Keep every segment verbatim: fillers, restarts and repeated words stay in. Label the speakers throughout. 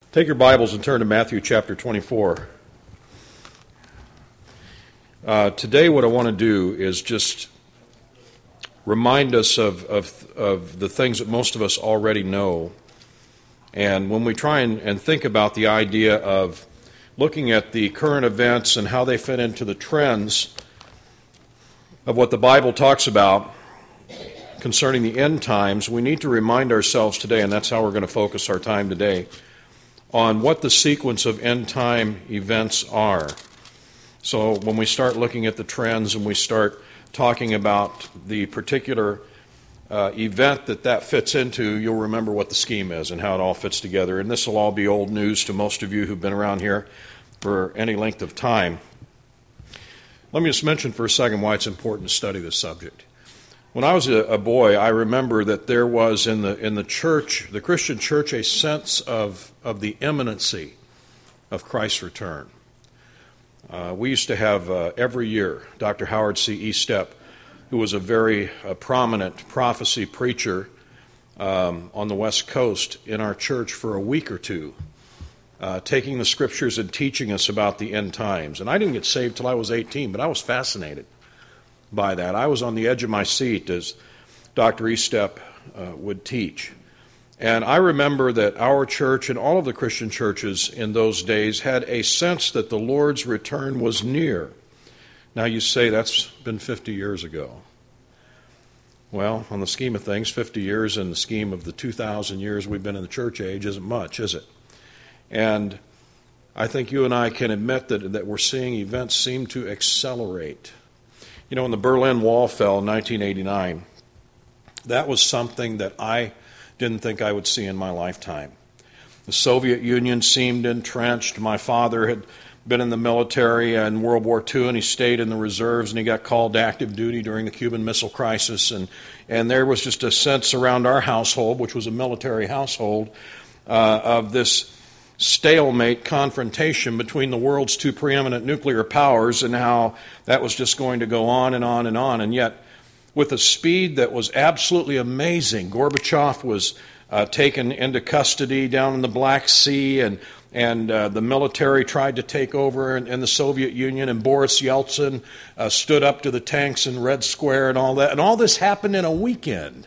Speaker 1: Take your Bibles and turn to Matthew chapter twenty-four. Uh, today what I want to do is just remind us of, of, of the things that most of us already know. And when we try and, and think about the idea of looking at the current events and how they fit into the trends of what the Bible talks about concerning the end times, we need to remind ourselves today, and that's how we're going to focus our time today, on what the sequence of end-time events are. So when we start looking at the trends and we start talking about the particular uh, event that that fits into, you'll remember what the scheme is and how it all fits together. And this will all be old news to most of you who've been around here for any length of time. Let me just mention for a second why it's important to study this subject. When I was a, a boy, I remember that there was in the in the church, the Christian church, a sense of, of the imminency of Christ's return. Uh, we used to have uh, every year Doctor Howard C. Estep, who was a very uh, prominent prophecy preacher um, on the West Coast, in our church for a week or two, uh, taking the scriptures and teaching us about the end times. And I didn't get saved till I was eighteen, but I was fascinated by that. I was on the edge of my seat as Doctor Estep uh, would teach. And I remember that our church and all of the Christian churches in those days had a sense that the Lord's return was near. Now you say that's been fifty years ago. Well, on the scheme of things, fifty years in the scheme of the two thousand years we've been in the church age isn't much, is it? And I think you and I can admit that, that we're seeing events seem to accelerate. You know, when the Berlin Wall fell in nineteen eighty-nine, that was something that I didn't think I would see in my lifetime. The Soviet Union seemed entrenched. My father had been in the military in World War Two, and he stayed in the reserves, and he got called to active duty during the Cuban Missile Crisis. And, and there was just a sense around our household, which was a military household, uh, of this stalemate confrontation between the world's two preeminent nuclear powers, and how that was just going to go on and on and on. And yet, with a speed that was absolutely amazing, Gorbachev was uh, taken into custody down in the Black Sea, and and uh, the military tried to take over in, in the Soviet Union, and Boris Yeltsin uh, stood up to the tanks in Red Square and all that. And all this happened in a weekend.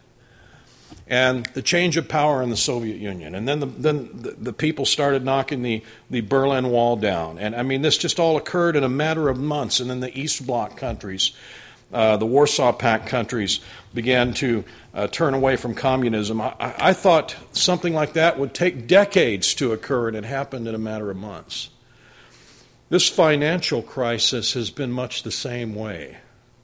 Speaker 1: And the change of power in the Soviet Union. And then the, then the, the people started knocking the, the Berlin Wall down. And I mean, this just all occurred in a matter of months. And then the East Bloc countries, uh, the Warsaw Pact countries, began to uh, turn away from communism. I, I thought something like that would take decades to occur, and it happened in a matter of months. This financial crisis has been much the same way.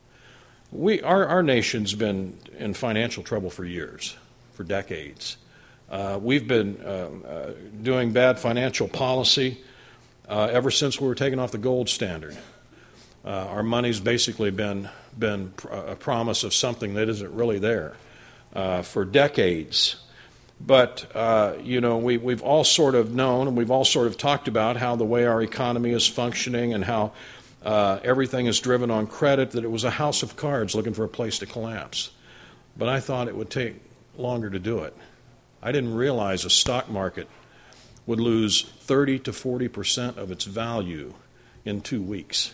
Speaker 1: We, our, our nation's been in financial trouble for years. For decades. Uh, we've been uh, uh, doing bad financial policy uh, ever since we were taken off the gold standard. Uh, our money's basically been been pr- a promise of something that isn't really there uh, for decades. But, uh, you know, we, we've all sort of known, and we've all sort of talked about how the way our economy is functioning and how uh, everything is driven on credit, that it was a house of cards looking for a place to collapse. But I thought it would take longer to do it. I didn't realize a stock market would lose thirty to forty percent of its value in two weeks.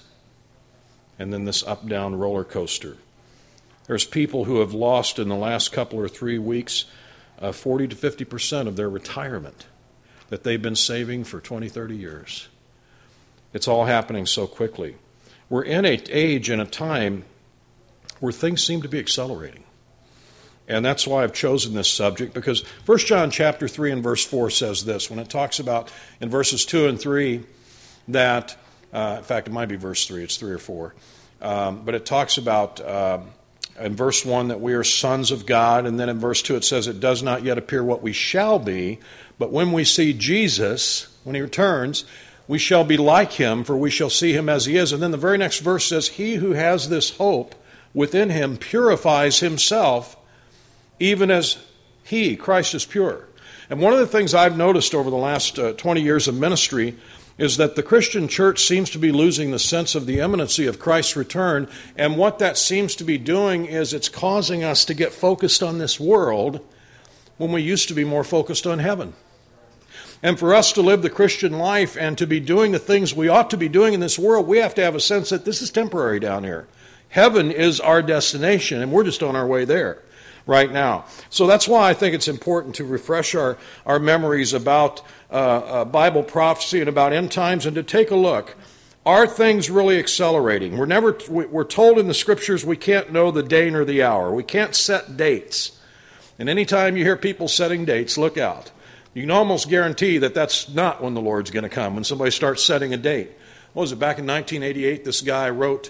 Speaker 1: And then this up-down roller coaster. There's people who have lost in the last couple or three weeks uh, forty to fifty percent of their retirement that they've been saving for twenty, thirty years. It's all happening so quickly. We're in an age and a time where things seem to be accelerating. And that's why I've chosen this subject, because First John chapter three and verse four says this, when it talks about in verses two and three that, uh, in fact, it might be verse three, it's three or four, um, but it talks about uh, in verse one that we are sons of God, and then in verse two it says it does not yet appear what we shall be, but when we see Jesus, when he returns, we shall be like him, for we shall see him as he is. And then the very next verse says, he who has this hope within him purifies himself, even as he, Christ, is pure. And one of the things I've noticed over the last uh, twenty years of ministry is that the Christian church seems to be losing the sense of the imminency of Christ's return. And what that seems to be doing is it's causing us to get focused on this world when we used to be more focused on heaven. And for us to live the Christian life and to be doing the things we ought to be doing in this world, we have to have a sense that this is temporary down here. Heaven is our destination, and we're just on our way there right now. So that's why I think it's important to refresh our, our memories about uh, uh, Bible prophecy and about end times, and to take a look. Are things really accelerating? We're never we're told in the Scriptures we can't know the day nor the hour. We can't set dates. And anytime you hear people setting dates, look out. You can almost guarantee that that's not when the Lord's going to come, when somebody starts setting a date. What was it, back in nineteen eighty-eight, this guy wrote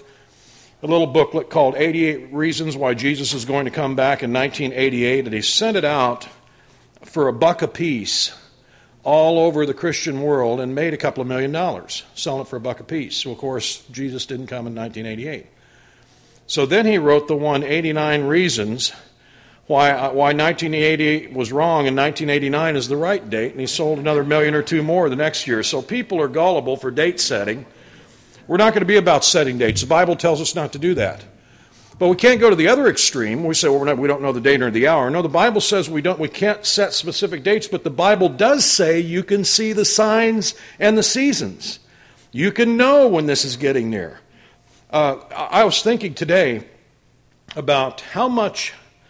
Speaker 1: a little booklet called eighty-eight Reasons Why Jesus is Going to Come Back in nineteen eighty-eight, and he sent it out for a buck a piece all over the Christian world and made a couple of million dollars selling it for a buck a piece. So, of course, Jesus didn't come in nineteen eighty-eight. So then he wrote the one, eighty-nine Reasons Why, why nineteen eighty-eight was wrong and nineteen eighty-nine is the right date, and he sold another million or two more the next year. So people are gullible for date setting. We're not going to be about setting dates. The Bible tells us not to do that. But we can't go to the other extreme. We say, well, we're not, we don't know the date or the hour. No, the Bible says we don't. We can't set specific dates, but the Bible does say you can see the signs and the seasons. You can know when this is getting near. Uh, I was thinking today about how much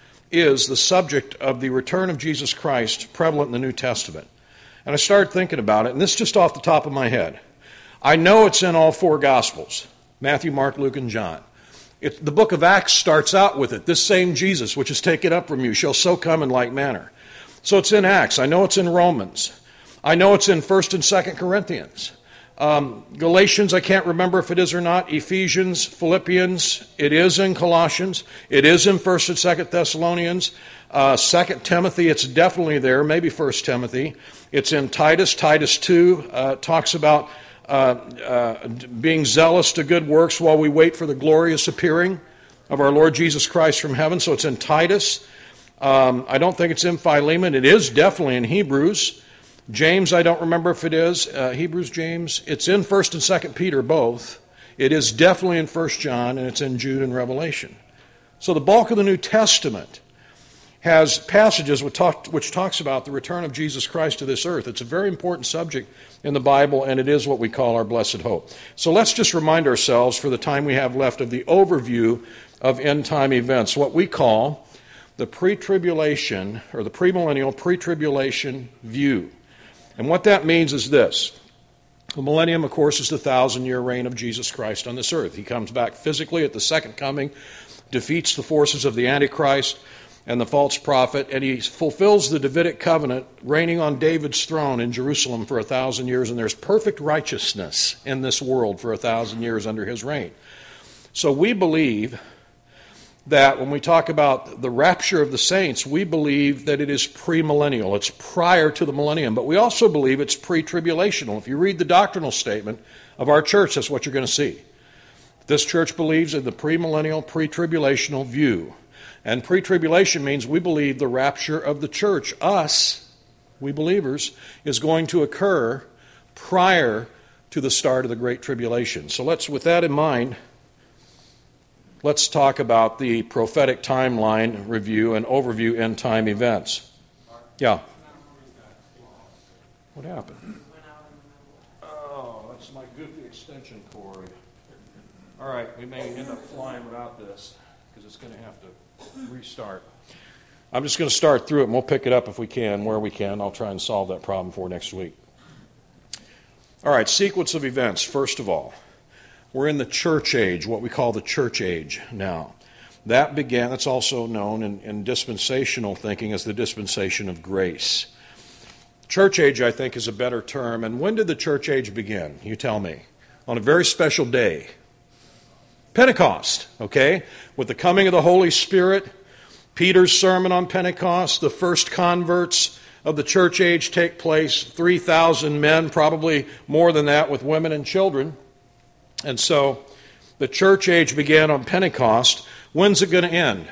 Speaker 1: is the subject of the return of Jesus Christ prevalent in the New Testament. And I started thinking about it, and this is just off the top of my head. I know it's in all four Gospels, Matthew, Mark, Luke, and John. It, the book of Acts starts out with it. This same Jesus, which is taken up from you, shall so come in like manner. So it's in Acts. I know it's in Romans. I know it's in First and Second Corinthians. Um, Galatians, I can't remember if it is or not. Ephesians, Philippians, it is in Colossians. It is in First and Second Thessalonians. Uh, Second Timothy, it's definitely there. Maybe First Timothy. It's in Titus. Titus two uh, talks about uh, uh, being zealous to good works while we wait for the glorious appearing of our Lord Jesus Christ from heaven. So it's in Titus. Um, I don't think it's in Philemon. It is definitely in Hebrews. James, I don't remember if it is. Uh, Hebrews, James. It's in First and Second Peter, both. It is definitely in First John, and it's in Jude and Revelation. So the bulk of the New Testament has passages which, talk, which talks about the return of Jesus Christ to this earth. It's a very important subject in the Bible, and it is what we call our blessed hope. So let's just remind ourselves, for the time we have left, of the overview of end-time events, what we call the pre-tribulation, or the premillennial pre-tribulation view. And what that means is this. The millennium, of course, is the thousand-year reign of Jesus Christ on this earth. He comes back physically at the second coming, defeats the forces of the Antichrist and the false prophet, and he fulfills the Davidic covenant, reigning on David's throne in Jerusalem for a thousand years, and there's perfect righteousness in this world for a thousand years under his reign. So we believe that when we talk about the rapture of the saints, we believe that it is premillennial. It's prior to the millennium. But we also believe it's pre-tribulational. If you read the doctrinal statement of our church, that's what you're going to see. This church believes in the premillennial, pre-tribulational view. And pre-tribulation means we believe the rapture of the church, us, we believers, is going to occur prior to the start of the Great Tribulation. So let's, with that in mind, let's talk about the prophetic timeline review and overview end time events. Yeah. What happened? Oh, that's my goofy extension cord. All right, we may end up flying without this because it's going to have to restart. I'm just going to start through it, and we'll pick it up if we can, where we can. I'll try and solve that problem for next week. All right, sequence of events. First of all, we're in the church age, what we call the church age now. That began, that's also known in, in dispensational thinking as the dispensation of grace. Church age, I think, is a better term. And when did the church age begin? You tell me. On a very special day. Pentecost, okay? With the coming of the Holy Spirit, Peter's sermon on Pentecost, the first converts of the church age take place. three thousand men, probably more than that, with women and children. And so the church age began on Pentecost. When's it going to end?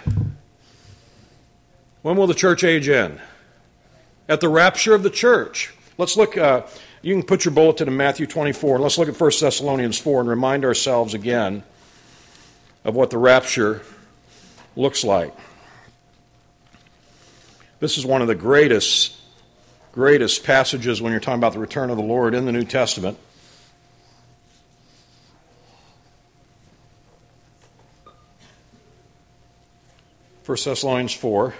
Speaker 1: When will the church age end? At the rapture of the church. Let's look, uh, you can put your bulletin in Matthew twenty-four. Let's look at First Thessalonians four and remind ourselves again of what the rapture looks like. This is one of the greatest greatest passages when you're talking about the return of the Lord in the New Testament. First Thessalonians four.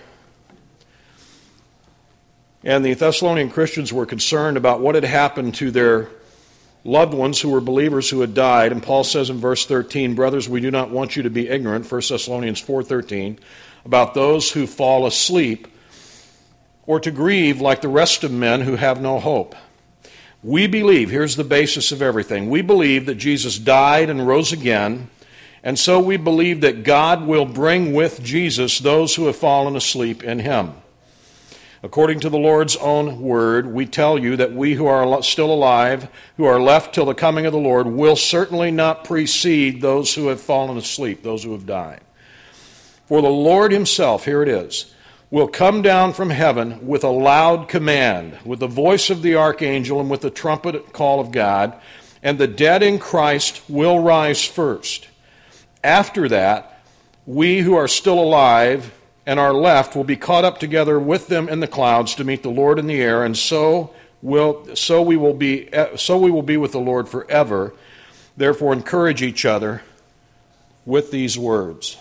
Speaker 1: And the Thessalonian Christians were concerned about what had happened to their loved ones who were believers who had died. And Paul says in verse thirteen, brothers, we do not want you to be ignorant, First Thessalonians four thirteen, about those who fall asleep, or to grieve like the rest of men who have no hope. We believe, here's the basis of everything, we believe that Jesus died and rose again, and so we believe that God will bring with Jesus those who have fallen asleep in him. According to the Lord's own word, we tell you that we who are still alive, who are left till the coming of the Lord, will certainly not precede those who have fallen asleep, those who have died. For the Lord himself, here it is, will come down from heaven with a loud command, with the voice of the archangel and with the trumpet call of God, and the dead in Christ will rise first. After that, we who are still alive and are left will be caught up together with them in the clouds to meet the Lord in the air, and so will so we will be so we will be with the Lord forever. Therefore, encourage each other with these words.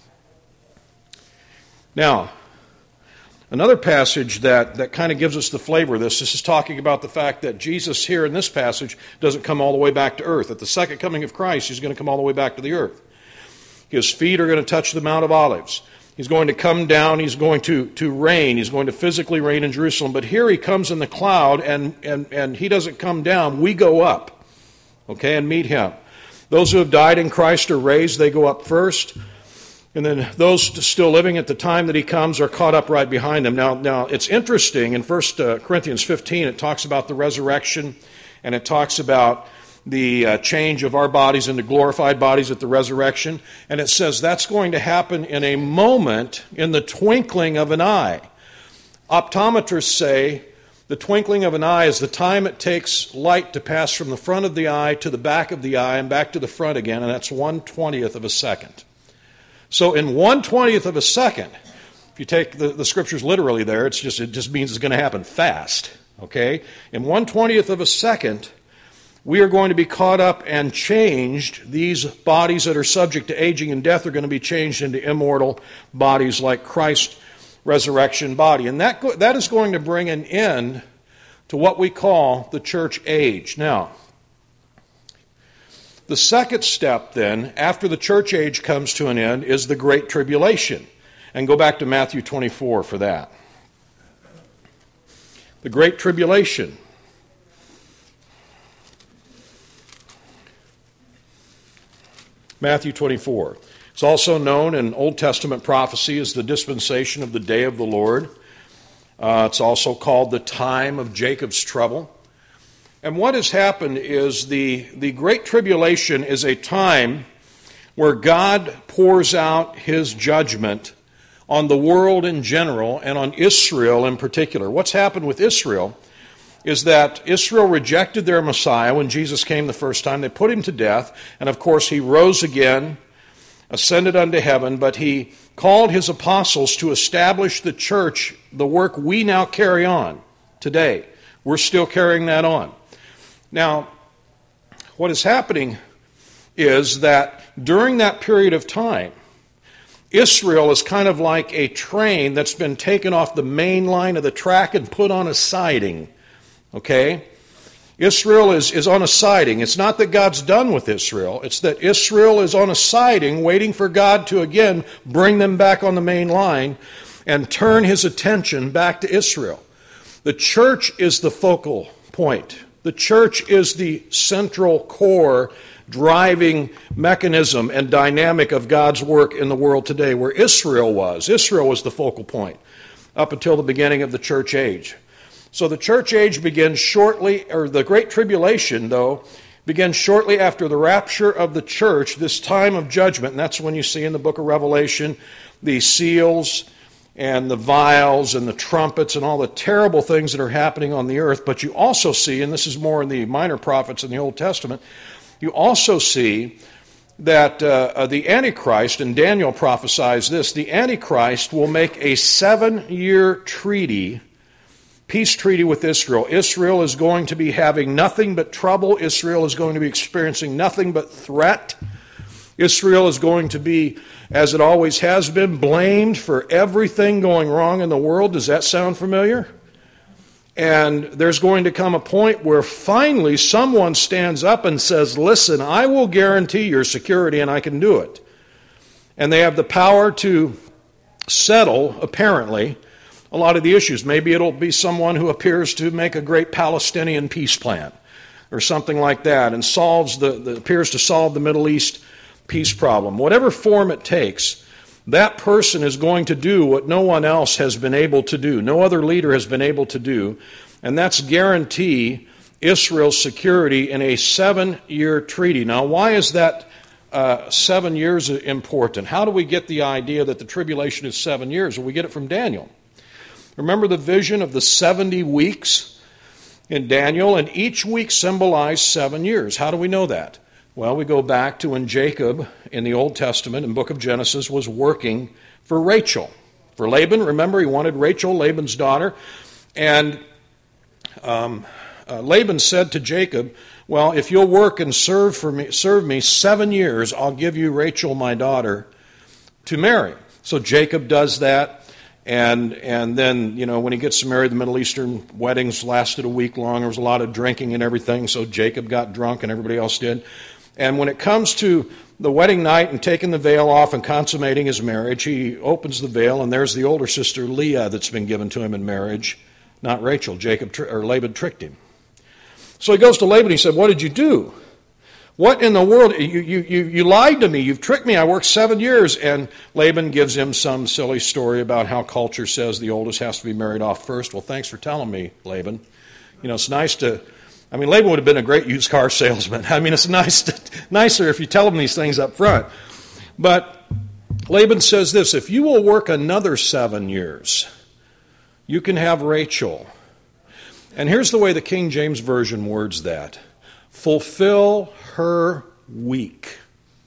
Speaker 1: Now, another passage that, that kind of gives us the flavor of this, this is talking about the fact that Jesus here in this passage doesn't come all the way back to earth. At the second coming of Christ, he's going to come all the way back to the earth. His feet are going to touch the Mount of Olives. He's going to come down, he's going to, to reign, he's going to physically reign in Jerusalem. But here he comes in the cloud, and, and, and he doesn't come down, we go up, okay, and meet him. Those who have died in Christ are raised, they go up first. And then those still living at the time that he comes are caught up right behind him. Now, now it's interesting, in First Corinthians fifteen, it talks about the resurrection, and it talks about the uh, change of our bodies into glorified bodies at the resurrection. And it says that's going to happen in a moment, in the twinkling of an eye. Optometrists say the twinkling of an eye is the time it takes light to pass from the front of the eye to the back of the eye and back to the front again, and that's one twentieth of a second. So in one twentieth of a second, if you take the, the scriptures literally there, it's just it just means it's going to happen fast. Okay? In one twentieth of a second, we are going to be caught up and changed. These bodies that are subject to aging and death are going to be changed into immortal bodies like Christ's resurrection body. And that, that is going to bring an end to what we call the church age. Now, the second step then, after the church age comes to an end, is the Great Tribulation. And go back to Matthew twenty-four for that. The Great Tribulation. Matthew twenty-four. It's also known in Old Testament prophecy as the dispensation of the day of the Lord. Uh, it's also called the time of Jacob's trouble. And what has happened is the, the Great Tribulation is a time where God pours out his judgment on the world in general and on Israel in particular. What's happened with Israel is that Israel rejected their Messiah when Jesus came the first time. They put him to death, and of course he rose again, ascended unto heaven, but he called his apostles to establish the church, the work we now carry on today. We're still carrying that on. Now, what is happening is that during that period of time, Israel is kind of like a train that's been taken off the main line of the track and put on a siding. Okay? Israel is, is on a siding. It's not that God's done with Israel. It's that Israel is on a siding waiting for God to again bring them back on the main line and turn his attention back to Israel. The church is the focal point. The church is the central core driving mechanism and dynamic of God's work in the world today, where Israel was. Israel was the focal point up until the beginning of the church age. So the church age begins shortly, or the Great Tribulation, though, begins shortly after the rapture of the church, this time of judgment. And that's when you see in the book of Revelation the seals and the vials and the trumpets and all the terrible things that are happening on the earth. But you also see, and this is more in the minor prophets in the Old Testament, you also see that uh, the Antichrist, and Daniel prophesies this, the Antichrist will make a seven-year treaty peace treaty with Israel. Israel is going to be having nothing but trouble. Israel is going to be experiencing nothing but threat. Israel is going to be, as it always has been, blamed for everything going wrong in the world. Does that sound familiar? And there's going to come a point where finally someone stands up and says, listen, I will guarantee your security and I can do it. And they have the power to settle, apparently, a lot of the issues. Maybe it'll be someone who appears to make a great Palestinian peace plan or something like that and solves the, the appears to solve the Middle East peace problem. Whatever form it takes, that person is going to do what no one else has been able to do. No other leader has been able to do, and that's guarantee Israel's security in a seven-year treaty. Now, why is that uh, seven years important? How do we get the idea that the tribulation is seven years? Well, we get it from Daniel. Remember the vision of the seventy weeks in Daniel, and each week symbolized seven years. How do we know that? Well, we go back to when Jacob in the Old Testament, in the book of Genesis, was working for Rachel. For Laban, remember, he wanted Rachel, Laban's daughter. And um, uh, Laban said to Jacob, well, if you'll work and serve for me, serve me seven years, I'll give you Rachel, my daughter, to marry. So Jacob does that. And and then, you know, when he gets married, the Middle Eastern weddings lasted a week long. There was a lot of drinking and everything, so Jacob got drunk and everybody else did. And when it comes to the wedding night and taking the veil off and consummating his marriage, he opens the veil, and there's the older sister Leah that's been given to him in marriage, not Rachel. Jacob tri- or Laban tricked him. So he goes to Laban and he said, what did you do? What in the world? You, you, you, you lied to me. You've tricked me. I worked seven years. And Laban gives him some silly story about how culture says the oldest has to be married off first. Well, thanks for telling me, Laban. You know, it's nice to... I mean, Laban would have been a great used car salesman. I mean, it's nice to, nicer if you tell him these things up front. But Laban says this, if you will work another seven years, you can have Rachel. And here's the way the King James Version words that. Fulfill her week.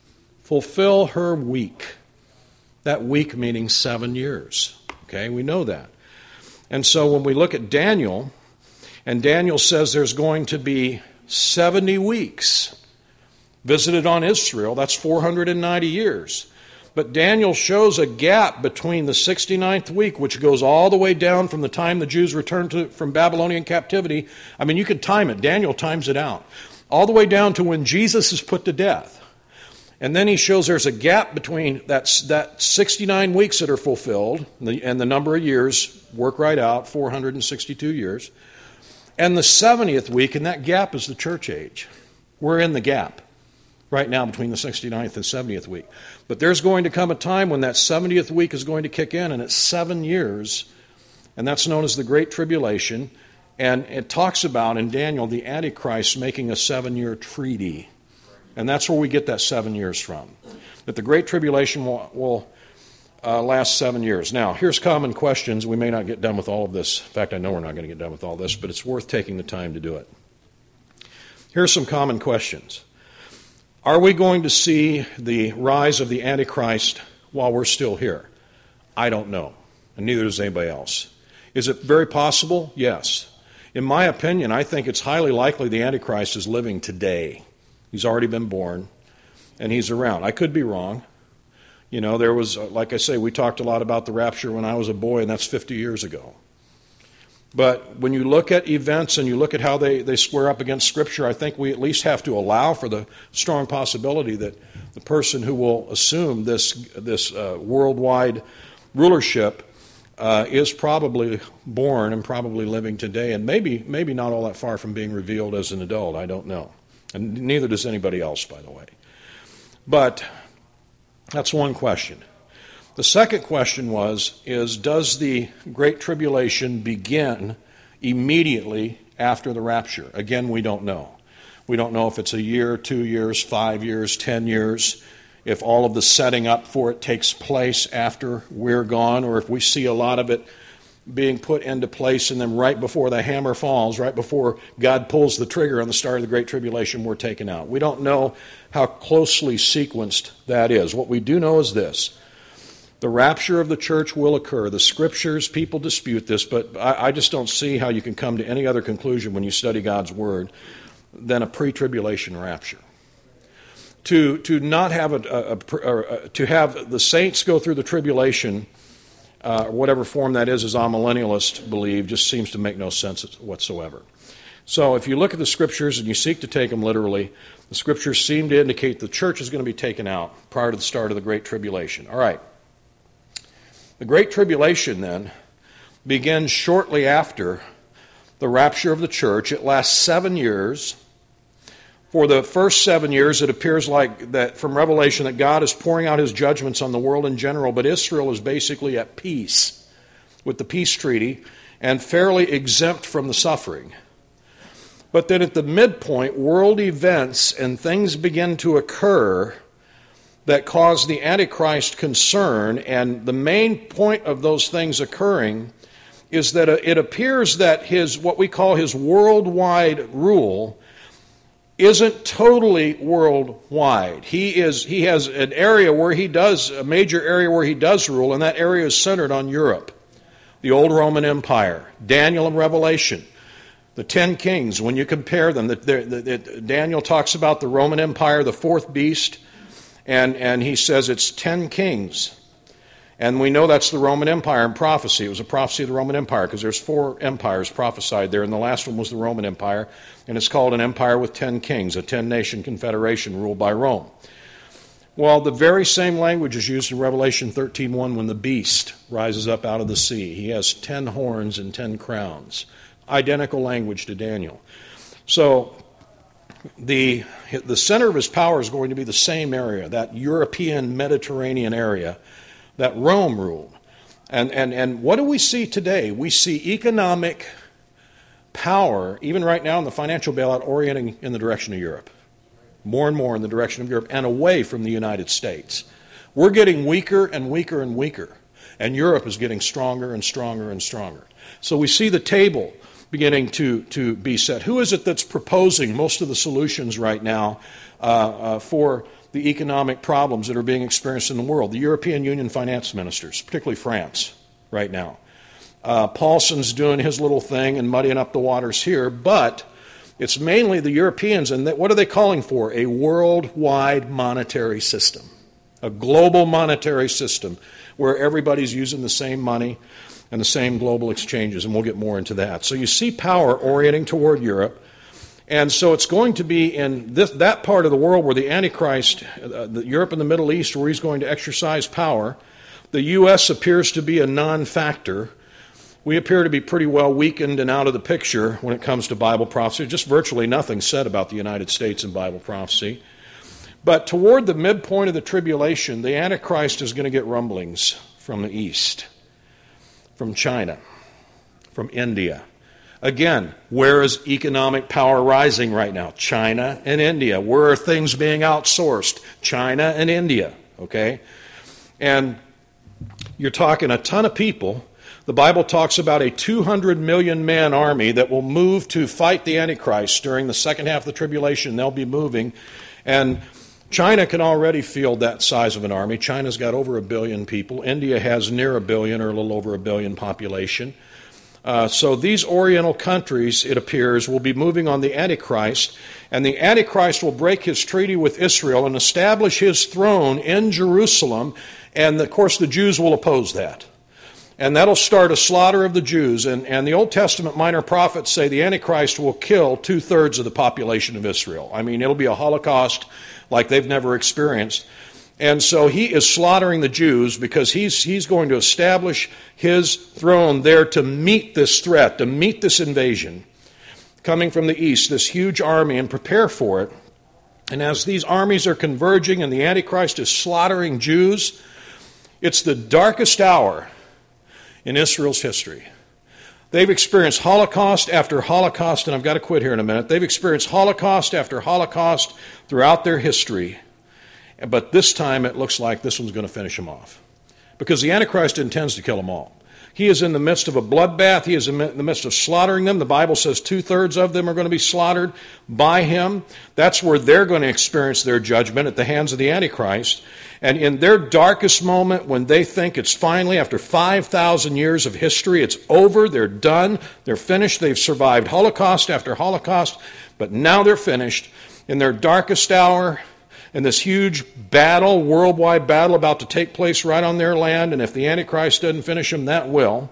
Speaker 1: Fulfill her week. That week meaning seven years. Okay, we know that. And so when we look at Daniel... And Daniel says there's going to be seventy weeks visited on Israel. That's four hundred ninety years. But Daniel shows a gap between the sixty-ninth week, which goes all the way down from the time the Jews returned to, from Babylonian captivity. I mean, you could time it. Daniel times it out. All the way down to when Jesus is put to death. And then he shows there's a gap between that, that sixty-nine weeks that are fulfilled, and the, and the number of years, work right out, four hundred sixty-two years. And the seventieth week, and that gap is the church age. We're in the gap right now between the sixty-ninth and seventieth week. But there's going to come a time when that seventieth week is going to kick in, and it's seven years, and that's known as the Great Tribulation. And it talks about, in Daniel, the Antichrist making a seven-year treaty. And that's where we get that seven years from. That the Great Tribulation will... will Uh, last seven years. Now, here's common questions. We may not get done with all of this. In fact, I know we're not going to get done with all this, but it's worth taking the time to do it. Here's some common questions. Are we going to see the rise of the Antichrist while we're still here? I don't know, and neither does anybody else. Is it very possible? Yes. In my opinion, I think it's highly likely the Antichrist is living today. He's already been born, and he's around. I could be wrong. You know, there was, like I say, we talked a lot about the rapture when I was a boy, and that's fifty years ago. But when you look at events and you look at how they, they square up against Scripture, I think we at least have to allow for the strong possibility that the person who will assume this, this uh, worldwide rulership uh, is probably born and probably living today, and maybe, maybe not all that far from being revealed as an adult. I don't know. And neither does anybody else, by the way. But... that's one question. The second question was, is does the Great Tribulation begin immediately after the rapture? Again, we don't know. We don't know if it's a year, two years, five years, ten years, if all of the setting up for it takes place after we're gone, or if we see a lot of it being put into place and then right before the hammer falls, right before God pulls the trigger on the start of the Great Tribulation, we're taken out. We don't know how closely sequenced that is. What we do know is this. The rapture of the church will occur. The scriptures, people dispute this, but I, I just don't see how you can come to any other conclusion when you study God's word than a pre-tribulation rapture. To to not have a, a, a, a to have the saints go through the tribulation, uh, whatever form that is, as amillennialists believe, just seems to make no sense whatsoever. So if you look at the scriptures and you seek to take them literally, the scriptures seem to indicate the church is going to be taken out prior to the start of the Great Tribulation. All right. The Great Tribulation, then, begins shortly after the rapture of the church. It lasts seven years. For the first seven years, it appears like that from Revelation that God is pouring out his judgments on the world in general, but Israel is basically at peace with the peace treaty and fairly exempt from the suffering. But then at the midpoint, world events and things begin to occur that cause the Antichrist concern, and the main point of those things occurring is that it appears that his, what we call his worldwide rule, isn't totally worldwide. He is he has an area where he does, a major area where he does rule, and that area is centered on Europe, the old Roman Empire, Daniel and Revelation. The ten kings, when you compare them, the, the, the, Daniel talks about the Roman Empire, the fourth beast, and, and he says it's ten kings. And we know that's the Roman Empire in prophecy. It was a prophecy of the Roman Empire because there's four empires prophesied there, and the last one was the Roman Empire, and it's called an empire with ten kings, a ten-nation confederation ruled by Rome. Well, the very same language is used in Revelation thirteen one when the beast rises up out of the sea. He has ten horns and ten crowns. Identical language to Daniel. So the the center of his power is going to be the same area, that European Mediterranean area that Rome ruled. And, and, and what do we see today? We see economic power, even right now in the financial bailout, orienting in the direction of Europe. More and more in the direction of Europe and away from the United States. We're getting weaker and weaker and weaker. And Europe is getting stronger and stronger and stronger. So we see the table beginning to, to be set. Who is it that's proposing most of the solutions right now uh, uh, for the economic problems that are being experienced in the world? The European Union finance ministers, particularly France right now. Uh, Paulson's doing his little thing and muddying up the waters here, but it's mainly the Europeans. And what are they calling for? A worldwide monetary system, a global monetary system where everybody's using the same money and the same global exchanges, and we'll get more into that. So you see power orienting toward Europe, and so it's going to be in this, that part of the world where the Antichrist, uh, the Europe and the Middle East, where he's going to exercise power. The U S appears to be a non-factor. We appear to be pretty well weakened and out of the picture when it comes to Bible prophecy. Just virtually nothing said about the United States in Bible prophecy. But toward the midpoint of the tribulation, the Antichrist is going to get rumblings from the east, from China, from India. Again, where is economic power rising right now? China and India. Where are things being outsourced? China and India, okay? And you're talking a ton of people. The Bible talks about a two hundred million man army that will move to fight the Antichrist during the second half of the tribulation. They'll be moving. And China can already field that size of an army. China's got over a billion people. India has near a billion or a little over a billion population. Uh, so these Oriental countries, it appears, will be moving on the Antichrist, and the Antichrist will break his treaty with Israel and establish his throne in Jerusalem, and of course the Jews will oppose that. And that'll start a slaughter of the Jews, and, and the Old Testament minor prophets say the Antichrist will kill two-thirds of the population of Israel. I mean, it'll be a Holocaust like they've never experienced. And so he is slaughtering the Jews because he's he's going to establish his throne there to meet this threat, to meet this invasion coming from the east, this huge army, and prepare for it. And as these armies are converging and the Antichrist is slaughtering Jews, it's the darkest hour in Israel's history. They've experienced Holocaust after Holocaust, and I've got to quit here in a minute. They've experienced Holocaust after Holocaust throughout their history. But this time it looks like this one's going to finish them off. Because the Antichrist intends to kill them all. He is in the midst of a bloodbath. He is in the midst of slaughtering them. The Bible says two-thirds of them are going to be slaughtered by him. That's where they're going to experience their judgment, at the hands of the Antichrist. And in their darkest moment, when they think it's finally, after five thousand years of history, it's over, they're done, they're finished, they've survived Holocaust after Holocaust, but now they're finished. In their darkest hour, in this huge battle, worldwide battle about to take place right on their land, and if the Antichrist doesn't finish them, that will.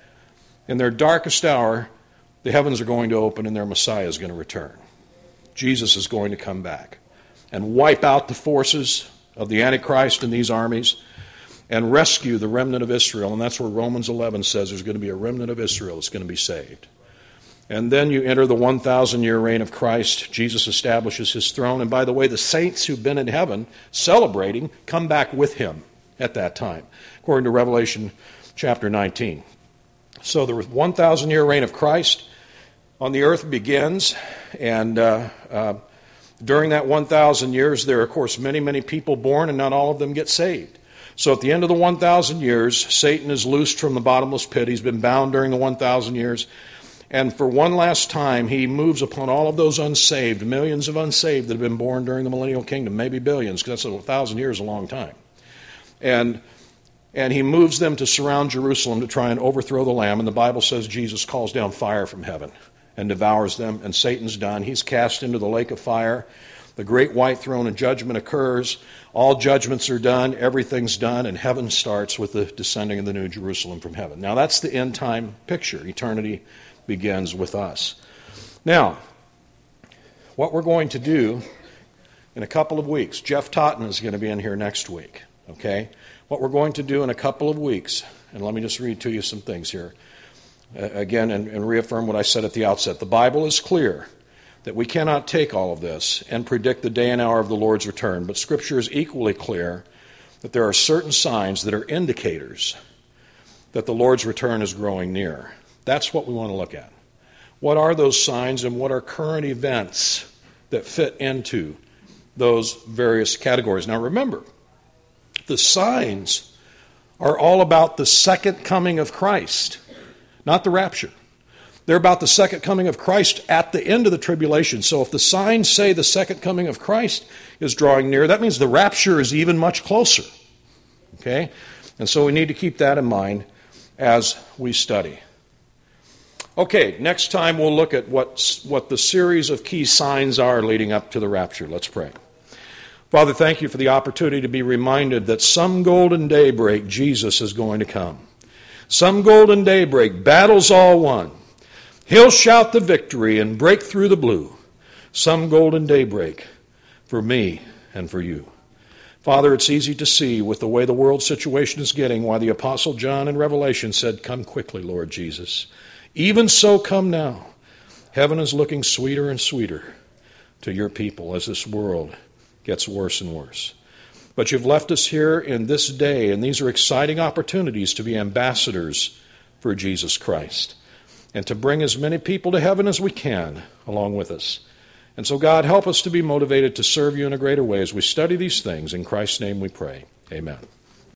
Speaker 1: In their darkest hour, the heavens are going to open and their Messiah is going to return. Jesus is going to come back and wipe out the forces of the Antichrist and these armies and rescue the remnant of Israel. And that's where Romans eleven says there's going to be a remnant of Israel that's going to be saved. And then you enter the one thousand year reign of Christ. Jesus establishes his throne. And by the way, the saints who've been in heaven celebrating come back with him at that time, according to Revelation chapter nineteen. So the one thousand year reign of Christ on the earth begins. And uh, uh, during that one thousand years, there are, of course, many, many people born, and not all of them get saved. So at the end of the one thousand years, Satan is loosed from the bottomless pit. He's been bound during the one thousand years. And for one last time, he moves upon all of those unsaved, millions of unsaved that have been born during the millennial kingdom, maybe billions, because that's a thousand years, a long time. And, and he moves them to surround Jerusalem to try and overthrow the Lamb. And the Bible says Jesus calls down fire from heaven and devours them, and Satan's done. He's cast into the lake of fire. The great white throne of judgment occurs. All judgments are done. Everything's done. And heaven starts with the descending of the New Jerusalem from heaven. Now, that's the end time picture. Eternity begins with us. Now, what we're going to do in a couple of weeks, Jeff Totten is going to be in here next week, okay? What we're going to do in a couple of weeks, and let me just read to you some things here, uh, again, and, and reaffirm what I said at the outset. The Bible is clear that we cannot take all of this and predict the day and hour of the Lord's return, but Scripture is equally clear that there are certain signs that are indicators that the Lord's return is growing near. That's what we want to look at. What are those signs, and what are current events that fit into those various categories? Now remember, the signs are all about the second coming of Christ, not the rapture. They're about the second coming of Christ at the end of the tribulation. So if the signs say the second coming of Christ is drawing near, that means the rapture is even much closer. Okay? And so we need to keep that in mind as we study. Okay, next time we'll look at what, what the series of key signs are leading up to the rapture. Let's pray. Father, thank you for the opportunity to be reminded that some golden daybreak Jesus is going to come. Some golden daybreak, battles all won. He'll shout the victory and break through the blue. Some golden daybreak for me and for you. Father, it's easy to see with the way the world situation is getting why the Apostle John in Revelation said, "Come quickly, Lord Jesus. Even so, come now." Heaven is looking sweeter and sweeter to your people as this world gets worse and worse. But you've left us here in this day, and these are exciting opportunities to be ambassadors for Jesus Christ and to bring as many people to heaven as we can along with us. And so, God, help us to be motivated to serve you in a greater way as we study these things. In Christ's name we pray. Amen.